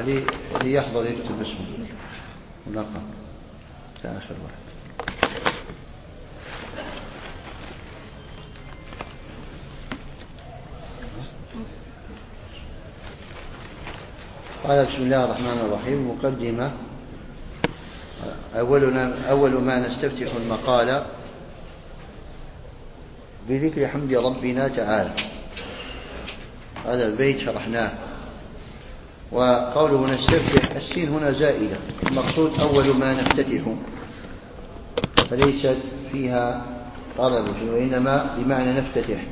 ليحضر يكتب اسمه ونقم آخر واحد. قال بسم الله الرحمن الرحيم. مقدمة. أول ما نستفتح المقالة بذكر حمد ربنا تعالى. هذا البيت شرحناه. وقوله نستفتح السين هنا زائدة، المقصود أول ما نفتتح، فليست فيها طلب، وإنما بمعنى نفتتح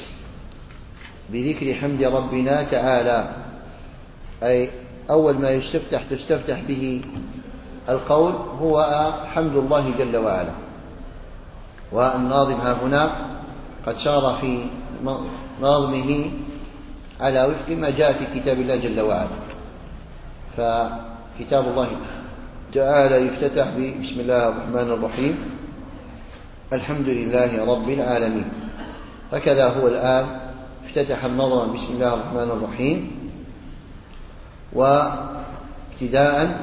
بذكر حمد ربنا تعالى، أي أول ما تستفتح به القول هو حمد الله جل وعلا. والناظم ها هنا قد سار في نظمه على وفق ما جاء في كتاب الله جل وعلا. فكتاب الله تعالى يفتتح بسم الله الرحمن الرحيم الحمد لله رب العالمين. هكذا هو الآن افتتح النظم بسم الله الرحمن الرحيم، وابتداء،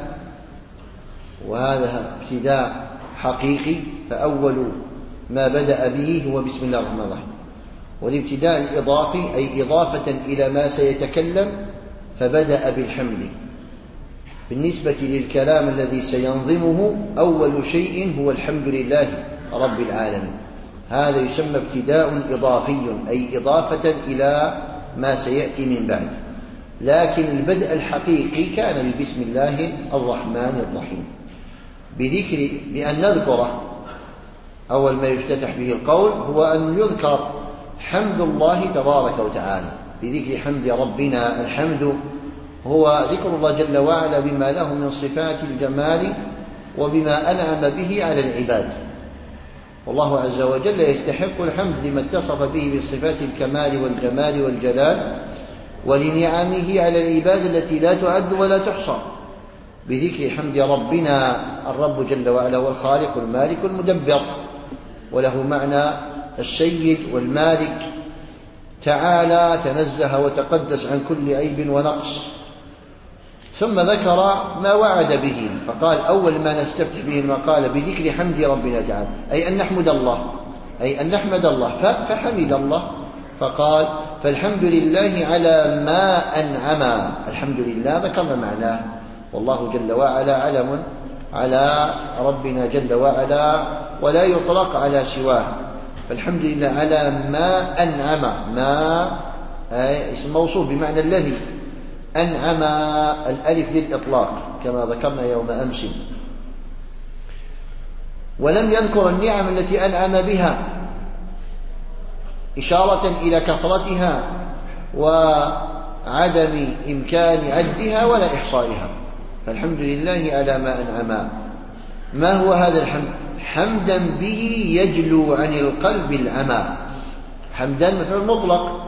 وهذا ابتداء حقيقي، فأول ما بدأ به هو بسم الله الرحمن الرحيم. والابتداء الإضافي أي إضافة إلى ما سيتكلم، فبدأ بالحمد. بالنسبة للكلام الذي سينظمه أول شيء هو الحمد لله رب العالمين. هذا يسمى ابتداء إضافي، أي إضافة إلى ما سيأتي من بعد. لكن البدء الحقيقي كان بسم الله الرحمن الرحيم، بأن نذكره. أول ما يفتتح به القول هو أن يذكر حمد الله تبارك وتعالى بذكر حمد ربنا. الحمد هو ذكر الله جل وعلا بما له من صفات الجمال وبما أنعم به على العباد. والله عز وجل يستحق الحمد لما اتصف به بصفات الكمال والجمال والجلال، ولنعمه على العباد التي لا تعد ولا تحصى. بذكر حمد ربنا، الرب جل وعلا هو الخالق المالك المدبر، وله معنى السيد والمالك. تعالى تنزه وتقدس عن كل عيب ونقص. ثم ذكر ما وعد به، فقال أول ما نستفتح به المقالة بذكر حمد ربنا تعالى، أي أن نحمد الله، فحمد الله، فقال فالحمد لله على ما أنعم. الحمد لله ذكرنا معناه، والله جل وعلا علم على ربنا جل وعلا ولا يطلق على سواه. فالحمد لله على ما أنعم، ما اسم موصوف بمعنى الذي. أنعم الألف للإطلاق كما ذكرنا يوم أمس. ولم يذكر النعم التي أنعم بها إشارة إلى كثرتها وعدم إمكان عدها ولا إحصائها. فالحمد لله على ما أنعم. ما هو هذا الحمد؟ حمدا به يجلو عن القلب العمى. حمدا مفعول مطلق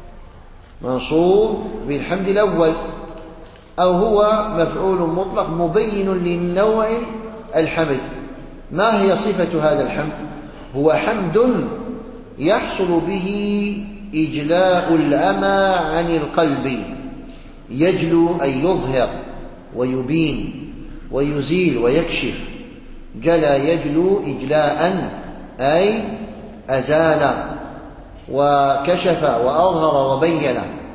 منصوب بالحمد الأول، أو هو مفعول مطلق مبين للنوع الحمد. ما هي صفة هذا الحمد؟ هو حمد يحصل به إجلاء العمى عن القلب. يجلو أي يظهر ويبين ويزيل ويكشف. جلى يجلو إجلاء أي أزال وكشف وأظهر وبين.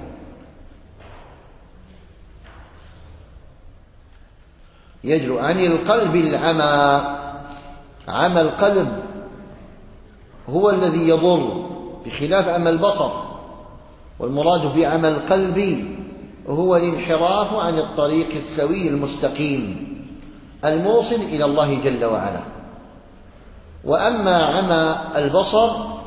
يجلو عن القلب العمى. عمى القلب هو الذي يضر بخلاف عمى البصر. والمراد بعمى القلب هو الانحراف عن الطريق السوي المستقيم الموصل إلى الله جل وعلا. وأما عمى البصر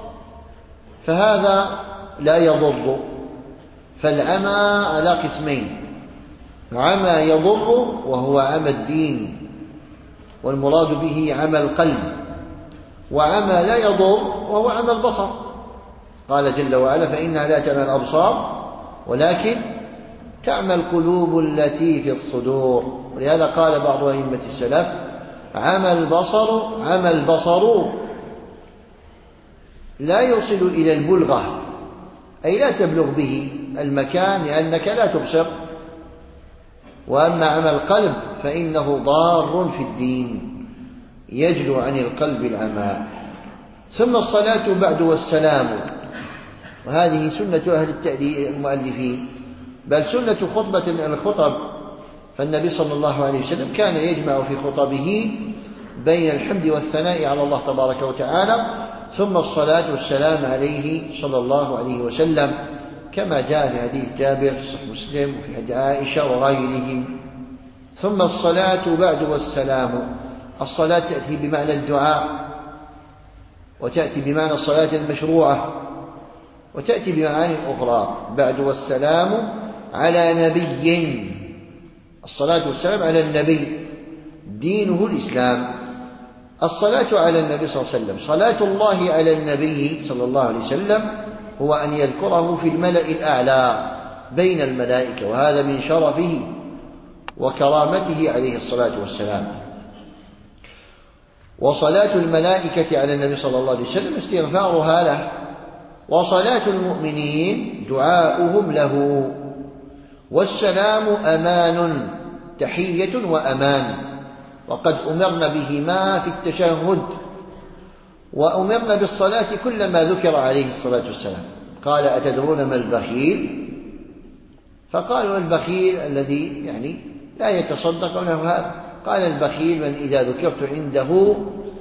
فهذا لا يضر. فالعمى على قسمين: عمى يضر وهو عمى الدين والمراد به عمى القلب، وعمى لا يضر وهو عمى البصر. قال جل وعلا فإنها لا تعمى الأبصار ولكن تعمى القلوب التي في الصدور. ولهذا قال بعض أئمة السلف عمى البصر لا يوصل إلى البلغة، أي لا تبلغ به المكان لأنك لا تبصر. وأما عمل القلب فإنه ضار في الدين يجلو عن القلب العمى. ثم الصلاة بعد والسلام، وهذه سنة أهل المؤلفين، بل سنة خطبة من الخطب، فالنبي صلى الله عليه وسلم كان يجمع في خطبه بين الحمد والثناء على الله تبارك وتعالى ثم الصلاة والسلام عليه صلى الله عليه وسلم، كما جاء في حديث جابر في صحيح مسلم وفي حديث عائشة وغيرهم. ثم الصلاة بعد والسلام، الصلاة تأتي بمعنى الدعاء، وتأتي بمعنى الصلاة المشروعة، وتأتي بمعاني أخرى. بعد والسلام على نبي، الصلاة والسلام على النبي دينه الإسلام. الصلاة على النبي صلى الله عليه وسلم، صلاة الله على النبي صلى الله عليه وسلم هو أن يذكره في الملأ الأعلى بين الملائكة، وهذا من شرفه وكرامته عليه الصلاة والسلام. وصلاة الملائكة على النبي صلى الله عليه وسلم استغفارها له، وصلاة المؤمنين دعاؤهم له. والسلام أمان، تحية وأمان، وقد أمرنا بهما في التشهد، وأمرنا بالصلاة كلما ذكر عليه الصلاة والسلام. قال أتدرون ما البخيل؟ فقالوا البخيل الذي يعني لا يتصدق له هذا. قال البخيل من إذا ذكرت عنده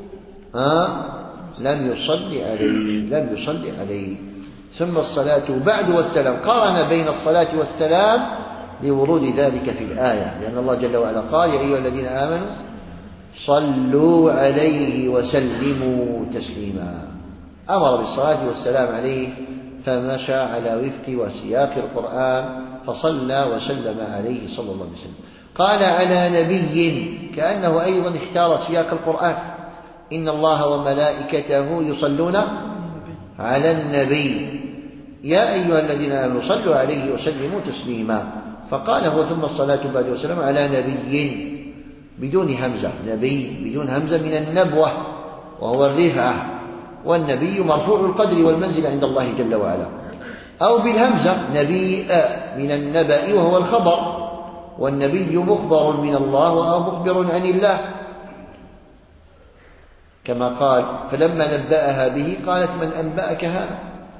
لم يصلي عليه. ثم الصلاة بعد والسلام، قارن بين الصلاة والسلام لورود ذلك في الآية، لأن الله جل وعلا قال يا أيها الذين آمنوا صلوا عليه وسلموا تسليما، أمر بالصلاة والسلام عليه، فمشى على وفق وسياق القرآن فصلى وسلم عليه صلى الله عليه وسلم. قال على نبي، كأنه أيضا اختار سياق القرآن، إن الله وملائكته يصلون على النبي يا أيها الذين آمنوا صلوا عليه وسلموا تسليما. فقال هو ثم الصلاة بعد والسلام على نبي بدون همزة، نبي بدون همزة من النبوة وهو الرفعة، والنبي مرفوع القدر والمنزل عند الله جل وعلا، أو بالهمزة نبي من النبأ وهو الخبر، والنبي مخبر من الله أو مخبر عن الله، كما قال فلما نبأها به قالت من أنبأك هذا؟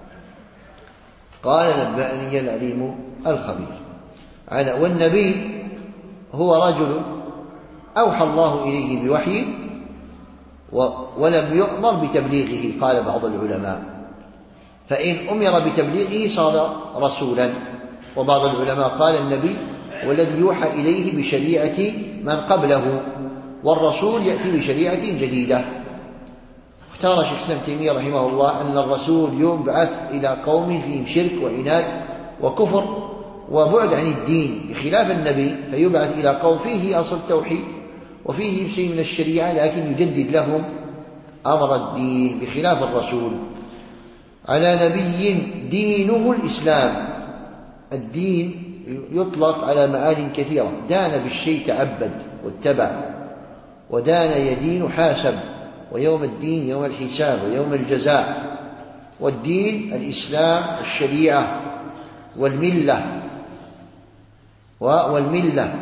قال نبأني العليم الخبير. والنبي هو رجل أوحى الله إليه بوحي ولم يؤمر بتبليغه، قال بعض العلماء، فإن أمر بتبليغه صار رسولا. وبعض العلماء قال النبي والذي يوحى إليه بشريعة من قبله، والرسول يأتي بشريعة جديدة. اختار شيخ الإسلام ابن تيمية رحمه الله أن الرسول يبعث إلى قوم فيهم شرك وعناد وكفر وبعد عن الدين، بخلاف النبي فيبعث إلى قوم فيه أصل التوحيد وفيه شيء من الشريعة لكن يجدد لهم أمر الدين، بخلاف الرسول. على نبي دينه الإسلام، الدين يطلق على معان كثيرة، دان بالشيء تعبد واتبع، ودان يدين حاسب، ويوم الدين يوم الحساب ويوم الجزاء. والدين الإسلام الشريعة والملة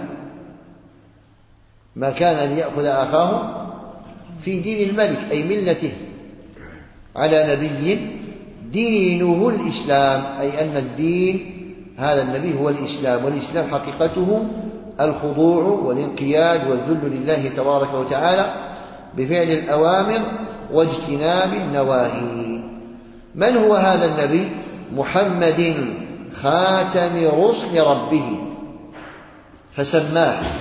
ما كان أن يأخذ أخاه في دين الملك أي ملته. على نبي دينه الإسلام، أي أن الدين هذا النبي هو الإسلام، والإسلام حقيقته الخضوع والانقياد والذل لله تبارك وتعالى بفعل الأوامر واجتناب النواهي. من هو هذا النبي؟ محمد خاتم رسل ربه فسماه.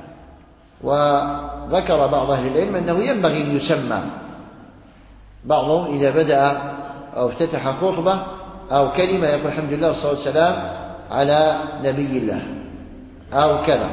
وذكر بعض أهل العلم أنه ينبغي أن يسمى، بعضهم إذا بدأ أو افتتح خطبة أو كلمة يقول الحمد لله والصلاة والسلام على نبي الله أو كذا،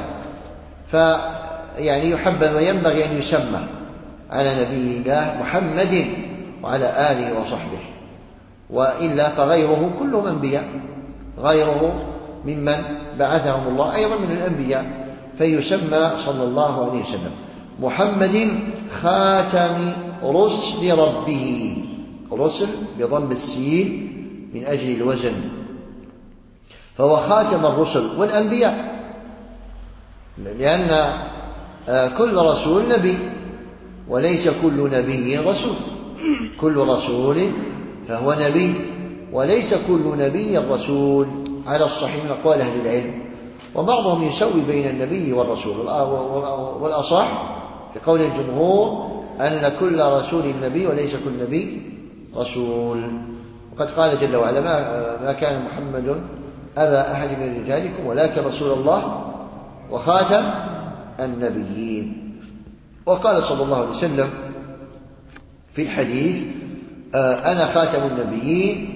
فيعني يحب وينبغي أن يسمى على نبي الله محمد وعلى آله وصحبه، وإلا فغيره كلهم أنبياء، غيره ممن بعثهم الله أيضا من الأنبياء، فيسمى صلى الله عليه وسلم محمد خاتم رسل ربه، رسل بضم السين من أجل الوزن، فهو خاتم الرسل والأنبياء. لأن كل رسول نبي، وليس كل نبي رسول. كل رسول فهو نبي، وليس كل نبي رسول على الصحيح من أقوال أهل العلم. وبعضهم يسوي بين النبي والرسول، والأصح في قول الجمهور أن كل رسول نبي وليس كل نبي رسول. وقد قال جل وعلا: ما كان محمد أبا أحد من رجالكم ولكن رسول الله وخاتم النبيين. وقال صلى الله عليه وسلم في الحديث: أنا خاتم النبيين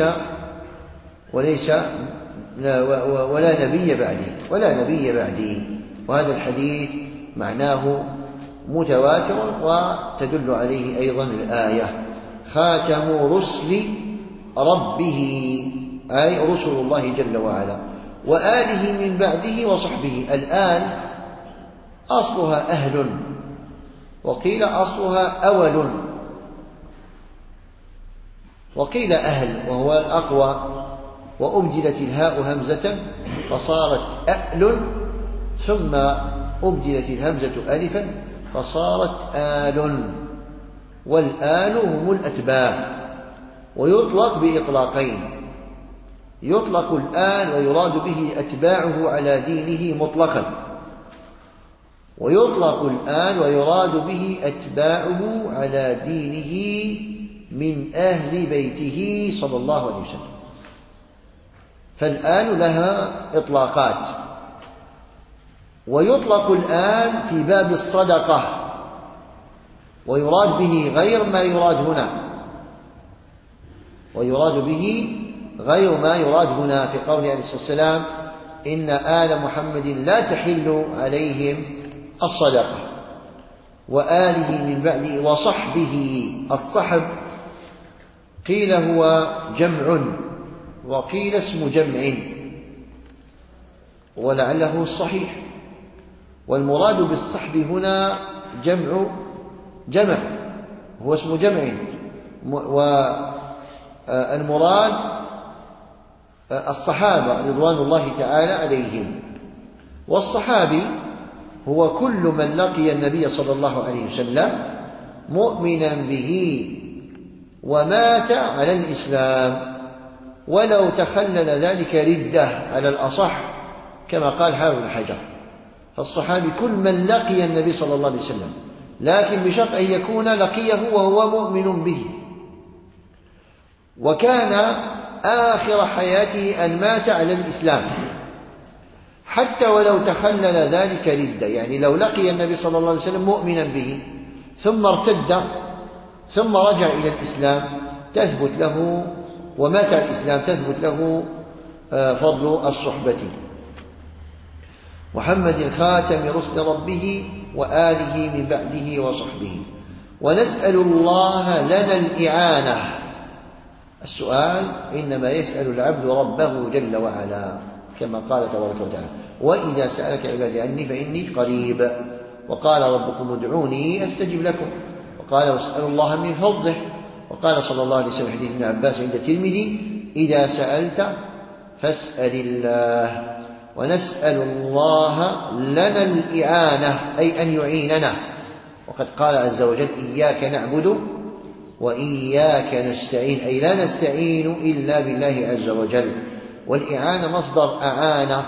ولا نبي بعدي. وهذا الحديث معناه متواتر، وتدل عليه أيضا الآية: خاتم رسل ربه، أي رسل الله جل وعلا، وآله من بعده وصحبه. الآن أصلها أهل، وقيل أصلها أول، وقيل أهل وهو الأقوى، وأبدلت الهاء همزة فصارت أهل، ثم أبدلت الهمزة ألفا فصارت آل. والآل هم الأتباع. ويطلق بإطلاقين: يطلق الآل ويراد به أتباعه على دينه مطلقا، ويطلق الآل ويراد به أتباعه على دينه من أهل بيته صلى الله عليه وسلم. فالآل لها إطلاقات. ويطلق الآل في باب الصدقة، ويراد به غير ما يراد هنا، في قول عليه الصلاة والسلام: إن آل محمد لا تحل عليهم الصدقة. وآله من بعده وصحبه. الصحب قيل هو جمع، وقيل اسم جمع، ولعله الصحيح. والمراد بالصحب هنا جمع هو اسم جمع، والمراد الصحابة رضوان الله تعالى عليهم. والصحابي هو كل من لقي النبي صلى الله عليه وسلم مؤمنا به ومات على الإسلام، ولو تخلل ذلك ردة على الأصح، كما قال حافظ بن حجر. فالصحابي كل من لقي النبي صلى الله عليه وسلم، لكن بشرط أن يكون لقيه وهو مؤمن به، وكان آخر حياته أن مات على الإسلام، حتى ولو تخلل ذلك ردة. يعني لو لقي النبي صلى الله عليه وسلم مؤمنا به ثم ارتد ثم رجع إلى الإسلام تثبت له، ومات على الإسلام تثبت له فضل الصحبة. محمد خاتم رسل ربه وآله من بعده وصحبه. ونسأل الله لنا الإعانة. السؤال إنما يسأل العبد ربه جل وعلا، كما قال تبارك وتعالى: وإذا سألك عبادي عني فإني قريب. وقال: ربكم ادعوني أستجب لكم. وقال: واسألوا الله من فضله. وقال صلى الله عليه وسلم حديث ابن عباس عند الترمذي: إذا سألت فاسأل الله. ونسأل الله لنا الإعانة، أي أن يعيننا. وقد قال عز وجل: إياك نعبد وإياك نستعين، أي لا نستعين إلا بالله عز وجل. والإعانة مصدر أعانة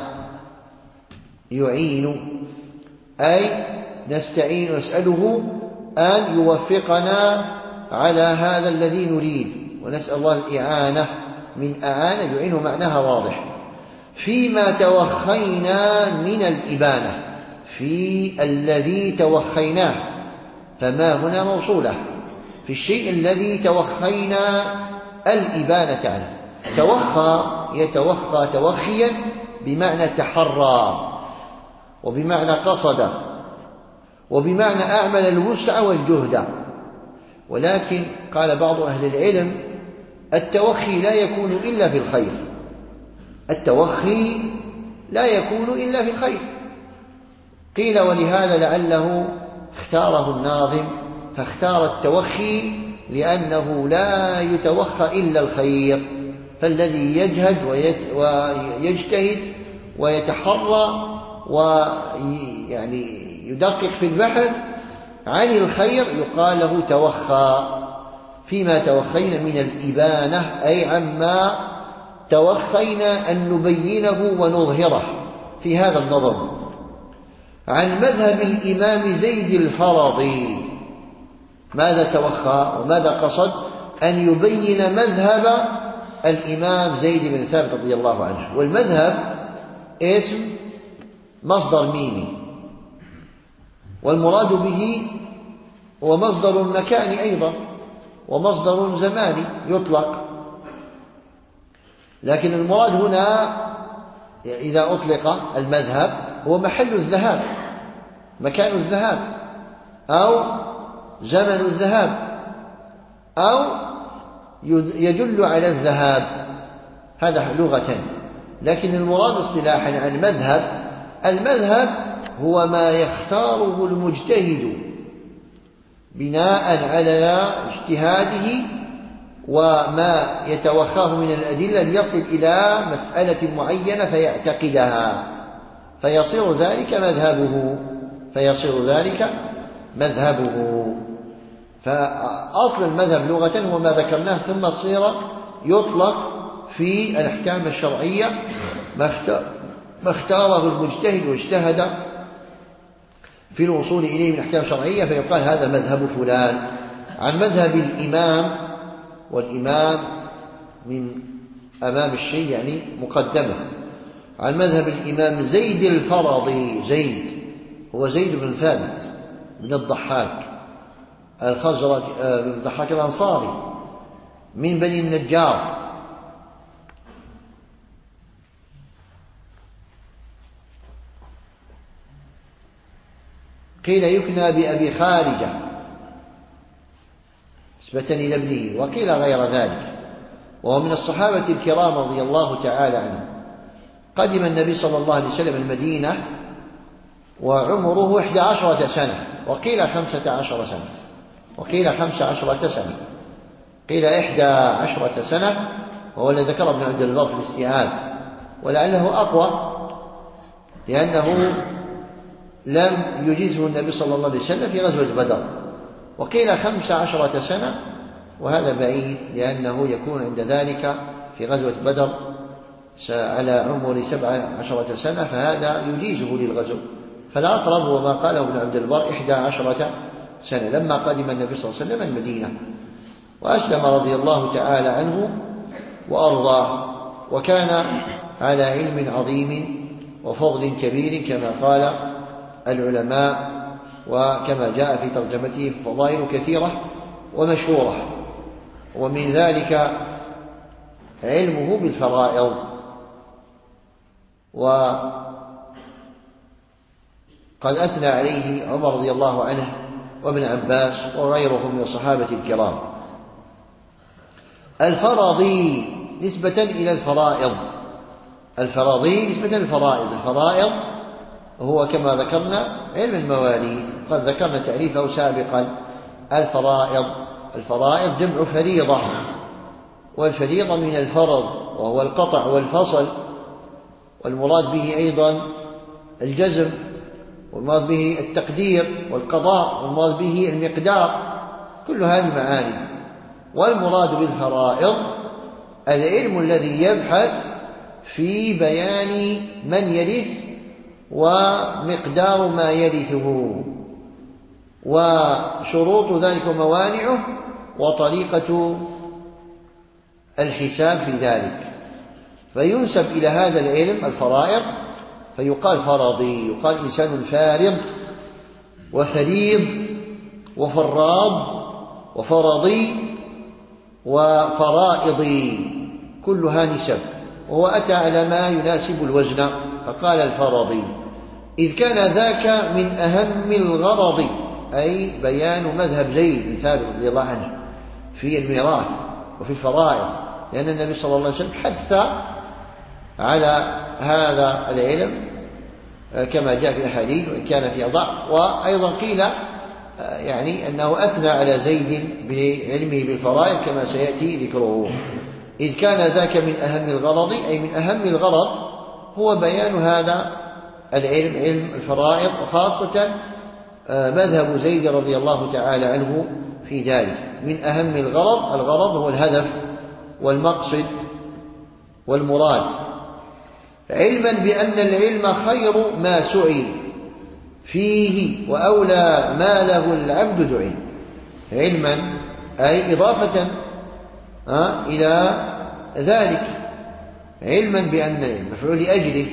يعين، أي نستعين نسأله أن يوفقنا على هذا الذي نريد. ونسأل الله الإعانة من أعانة يعينه، معناها واضح. فيما توخينا من الإبانة، في الذي توخيناه، فما هنا موصولة في الشيء الذي توخينا الإبانة عنه. توخى يتوخى توخيا بمعنى تحرى، وبمعنى قصد، وبمعنى أعمل الوسع والجهد. ولكن قال بعض أهل العلم: التوخي لا يكون إلا في الخير. التوخي لا يكون إلا في الخير. قيل: ولهذا لعله اختاره الناظم، فاختار التوخي لأنه لا يتوخى إلا الخير. فالذي يجهد ويجتهد ويتحرى ويعني يدقق في البحث عن الخير يقال له توخى، فيما توخينا من الإبانة، أي عما توخينا أن نبينه ونظهره في هذا النظر. عن مذهب الإمام زيد الفرضي، ماذا توخى وماذا قصد؟ أن يبين مذهب الإمام زيد بن ثابت رضي الله عنه. والمذهب اسم مصدر ميمي، والمراد به هو مصدر مكاني أيضا ومصدر زماني يطلق، لكن المراد هنا إذا أطلق المذهب هو محل الذهاب، مكان الذهاب أو زمن الذهاب، أو يدل على الذهاب، هذا لغة. لكن المراد اصطلاحا عن المذهب هو ما يختاره المجتهد بناء على اجتهاده وما يتوخاه من الأدلة ليصل إلى مسألة معينة فيعتقدها، فيصير ذلك مذهبه. فأصل المذهب لغة هو ما ذكرناه، ثم صير يطلق في الأحكام الشرعية ما اختاره المجتهد واجتهد في الوصول إليه من أحكام شرعية، فيقال هذا مذهب فلان. عن مذهب الإمام، والإمام من أمام الشيء يعني مقدمة. عن مذهب الإمام زيد الفرضي، زيد هو زيد بن ثابت بن الضحاك الخزرج، بن الضحاك الأنصاري من بني النجار، قيل يكنى بأبي خارجة نسبة إلى ابنه، وقيل غير ذلك، وهو من الصحابة الكرام رضي الله تعالى عنهم. قدم النبي صلى الله عليه وسلم المدينة وعمره 11 سنة، وقيل 15 سنة، وقيل 15 سنة، قيل 11 سنة، وهو الذي ذكر ابن عبد البر في الاستيعاب، ولعله أقوى لأنه لم يجزه النبي صلى الله عليه وسلم في غزوة بدر. وقيل 15 سنة، وهذا بعيد لأنه يكون عند ذلك في غزوة بدر على عمر 17 سنة، فهذا يجيزه للغزو. فالأقرب هو ما قاله ابن عبد البر 11 سنة لما قدم النبي صلى الله عليه وسلم المدينة، وأسلم رضي الله تعالى عنه وأرضاه، وكان على علم عظيم وفضل كبير كما قال العلماء، وكما جاء في ترجمته فضائل كثيرة ومشهورة، ومن ذلك علمه بالفرائض. وقد أثنى عليه عمر رضي الله عنه وابن عباس وغيرهم من الصحابة الكرام. الفرضي نسبة إلى الفرائض، الفرضي نسبة للفرائض. الفرائض هو كما ذكرنا علم المواريث، قد ذكرنا تعريفه سابقا. الفرائض جمع فريضة، والفريضة من الفرض وهو القطع والفصل، والمراد به أيضا الجزم، والمراد به التقدير والقضاء، والمراد به المقدار، كل هذه المعاني. والمراد بالفرائض العلم الذي يبحث في بيان من يرث ومقدار ما يرثه وشروط ذلك وموانعه وطريقة الحساب في ذلك، فينسب إلى هذا العلم الفرائض فيقال فرضي. يقال إنسان فارض وفريض وفراض وفرضي وفرائضي، كلها نسب، وهو أتى على ما يناسب الوزن فقال الفرضي، إذ كان ذاك من أهم الغرض، أي بيان مذهب زيد بن ثابت رضي الله عنه في الميراث وفي الفرائض، لأن النبي صلى الله عليه وسلم حث على هذا العلم كما جاء في الحديث، وإن كان في ضعف. وأيضا قيل يعني أنه أثنى على زيد بعلمه بالفرائض كما سيأتي ذكره. إذ كان ذاك من أهم الغرض، أي من أهم الغرض هو بيان هذا العلم علم الفرائض، وخاصة مذهب زيد رضي الله تعالى عنه في ذلك. من أهم الغرض هو الهدف والمقصد والمراد، علما بأن العلم خير ما سعي فيه وأولى ما له العبد دعي. علما أي إضافة إلى ذلك، علما بأن العلم مفعول لأجله،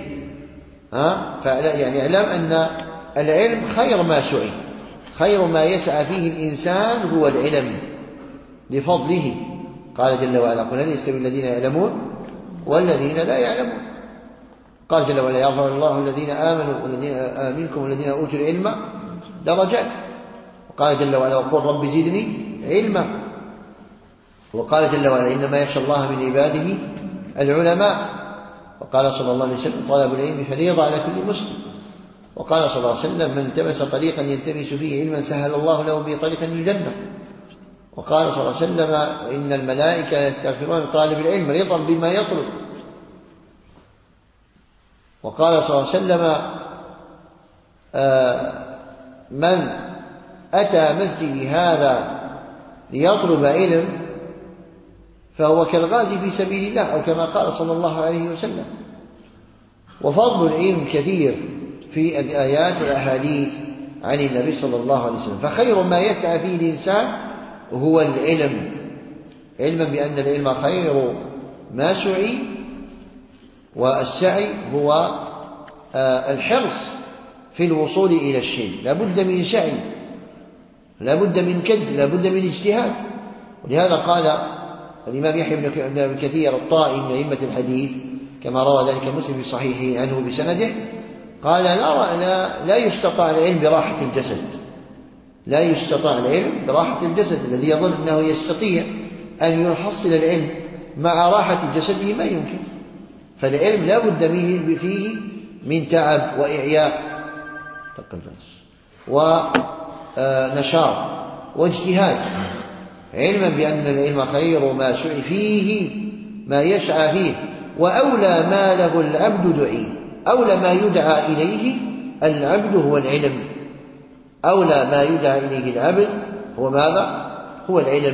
يعني اعلم أن العلم خير ما سعي، خير ما يسعى فيه الإنسان هو العلم لفضله. قال جل وعلا: قل هل يستوي الذين يعلمون والذين لا يعلمون. قال جل وعلا: يرفع الله الذين آمنوا والذين منكم والذين أوتوا العلم درجات. وقال جل وعلا: وقل رب زدني علما. وقال جل وعلا: إنما يخشى الله من عباده العلماء. وقال صلى الله عليه وسلم: طلب العلم فريضة على كل مسلم. وقال صلى الله عليه وسلم: من التمس طريقا يلتمس فيه علما سهل الله له به طريقا للجنة. وقال صلى الله عليه وسلم: إن الملائكة يستغفرون لطالب العلم رضا بما يطلب. وقال صلى الله عليه وسلم: من أتى مسجدي هذا ليطلب علم فهو كالغازي في سبيل الله، أو كما قال صلى الله عليه وسلم. وفضل العلم كثير في الآيات والأحاديث عن النبي صلى الله عليه وسلم. فخير ما يسعى فيه الإنسان هو العلم، علما بأن العلم خير ما سعي، والسعي هو الحرص في الوصول إلى الشيء. لا بد من سعي، لا بد من كد، لا بد من اجتهاد. ولهذا قال الإمام يحيى بن كثير الطائي من أئمة الحديث كما روى ذلك مسلم في صحيحه عنه بسنده، قال: لا يستطاع العلم براحة الجسد، لا يستطاع العلم براحة الجسد. الذي يظن أنه يستطيع أن يحصل العلم مع راحة جسده ما يمكن. فالعلم لا بد فيه من تعب وإعياء ونشاط واجتهاد، علما بأن العلم خير ما سعي فيه ما يسعى فيه وأولى ما له العبد دعي. أولى ما يدعى إليه العبد هو العلم، أولى ما يدعى إليه العبد هو ماذا؟ هو العلم.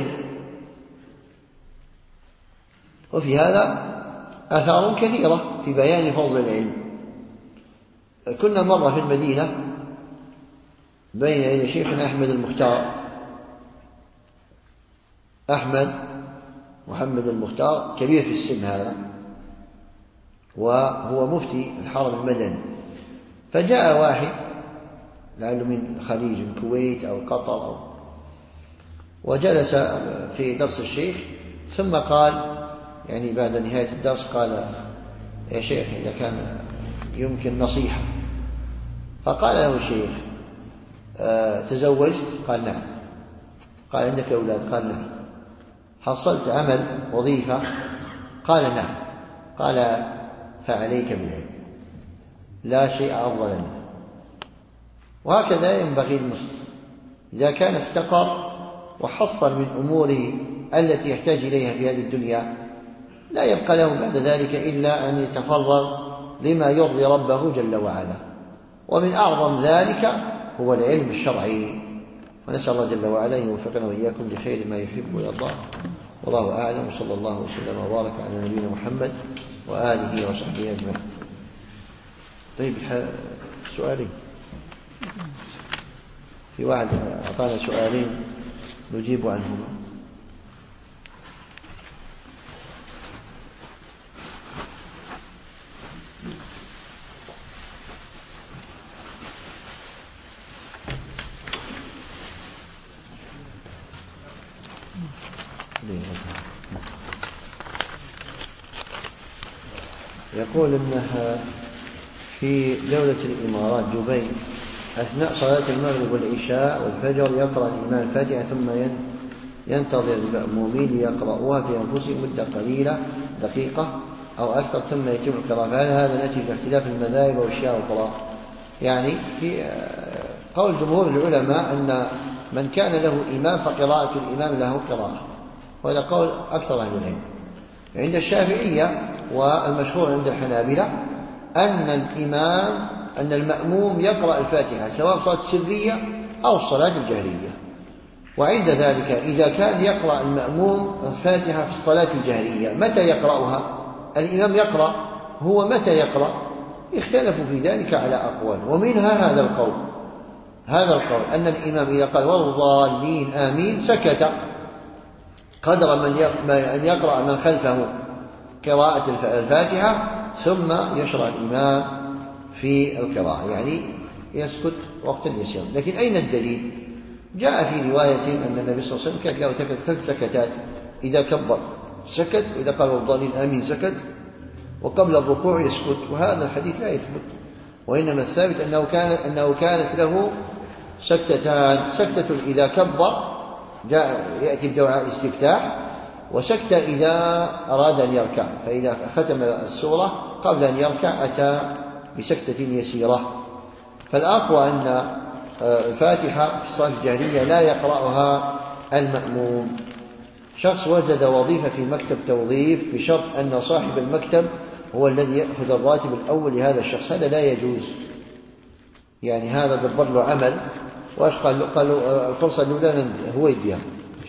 وفي هذا آثار كثيرة في بيان فضل العلم. كنا مرة في المدينة بين يدي شيخنا أحمد المختار، أحمد محمد المختار كبير في السن هذا، وهو مفتي الحرم المدني. فجاء واحد لعله من الخليج، من الكويت أو قطر وجلس في درس الشيخ، ثم قال يعني بعد نهاية الدرس قال: يا شيخ إذا كان يمكن نصيحة. فقال له الشيخ: تزوجت؟ قال: نعم. قال: عندك أولاد؟ قال: نعم. حصلت عمل وظيفة؟ قال: نعم. قال: فعليك بالعلم، لا شيء أفضل منه. وهكذا ينبغي المسلم إذا كان استقر وحصل من أموره التي يحتاج إليها في هذه الدنيا، لا يبقى له بعد ذلك إلا أن يتفرغ لما يرضي ربه جل وعلا. ومن أعظم ذلك هو العلم الشرعي. ونسأل الله جل وعلا أن يوفقنا وإياكم لخير ما يحب ويرضى. والله أعلم، وصلى الله وسلم وبارك على نبينا محمد وآله وصحبه أجمعين. طيب، سؤالين. في واحد أعطانا سؤالين نجيب عنهما. يقول إنها في دولة الإمارات دبي أثناء صلاة المغرب والعشاء والفجر يقرأ الإمام الفاتحة ثم ينتظر المأمومين ليقرأوها في أنفسهم مدة قليلة دقيقة أو أكثر ثم يتم القراءة. فهل هذا نتيجة اختلاف المذاهب أو الشيعة والقراء؟ يعني في قول جمهور العلماء أن من كان له إمام فقراءة الإمام له قراءة، وهذا قول أكثر أهل العلم. عند الشافعية والمشهور عند الحنابلة أن الإمام أن المأموم يقرأ الفاتحة سواء صلاة السرية أو الصلاة الجهرية. وعند ذلك إذا كان يقرأ المأموم الفاتحة في الصلاة الجهرية متى يقرأها؟ الإمام يقرأ، هو متى يقرأ؟ اختلفوا في ذلك على أقوال، ومنها هذا القول أن الإمام إذا قال والضالين آمين سكت قدر أن يقرأ من خلفه قراءة الفاتحة ثم يشرع الإمام في القراءة، يعني يسكت وقتا يسيرا. لكن أين الدليل؟ جاء في رواية أن النبي صلى الله عليه وسلم كانت له 3 سكتات: إذا كبر سكت، وإذا قال والضالين آمين سكت، وقبل الركوع يسكت. وهذا الحديث لا يثبت، وإنما الثابت أنه كانت له سكتتان: سكتة إذا كبر يأتي بدعاء الاستفتاح، وسكتة إذا أراد أن يركع، فإذا ختم السورة قبل أن يركع أتى بسكتة يسيرة. فالأقوى أن الفاتحة في الصلاة الجهرية لا يقرأها المأموم. شخص وجد وظيفة في مكتب توظيف بشرط أن صاحب المكتب هو الذي يأخذ الراتب الأول لهذا الشخص، هذا لا يجوز. يعني هذا دبر له عمل وإيش قالوا الفرصة الأولى هو يديها،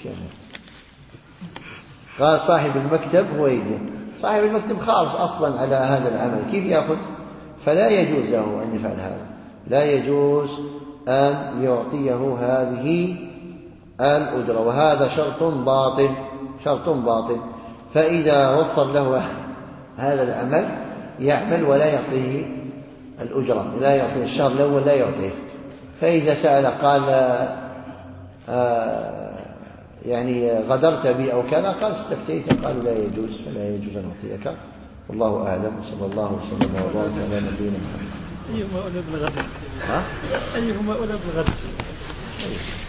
قال صاحب المكتب هو يديها. صاحب المكتب خالص أصلا على هذا العمل، كيف يأخذ؟ فلا يجوز له أن يفعل هذا، لا يجوز أن يعطيه هذه الأجرة، وهذا شرط باطل. فإذا وفر له هذا العمل يعمل ولا يعطيه الأجرة، لا يعطيه الشهر الأول، لا يعطيه. فإذا سأل قال يعني غدرت بي أو كذا، قال استفتيت، قالوا لا يجوز، فلا يجوز أن أعطيك. والله أعلم، صلى الله وسلم وبارك على نبينا محمد. أيهما أولى بالغدر؟